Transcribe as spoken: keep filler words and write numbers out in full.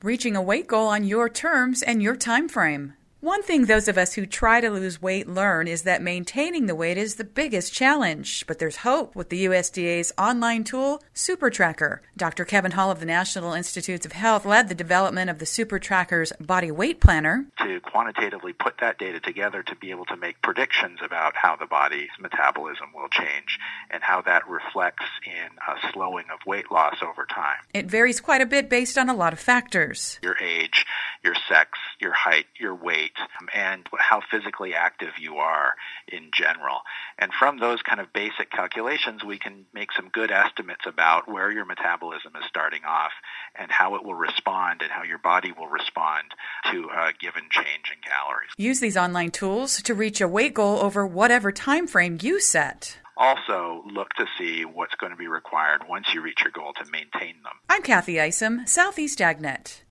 reaching a weight goal on your terms and your time frame. One thing those of us who try to lose weight learn is that maintaining the weight is the biggest challenge, but there's hope with the U S D A's online tool, SuperTracker. Doctor Kevin Hall of the National Institutes of Health led the development of the SuperTracker's body weight planner. To quantitatively put that data together to be able to make predictions about how the body's metabolism will change and how that reflects in a slowing of weight loss over time. It varies quite a bit based on a lot of factors. Your age, your sex, your height, your weight, and how physically active you are in general. And from those kind of basic calculations, we can make some good estimates about where your metabolism is starting off and how it will respond and how your body will respond to a given change in calories. Use these online tools to reach a weight goal over whatever time frame you set. Also, look to see what's going to be required once you reach your goal to maintain them. I'm Kathy Isom, Southeast AgNet.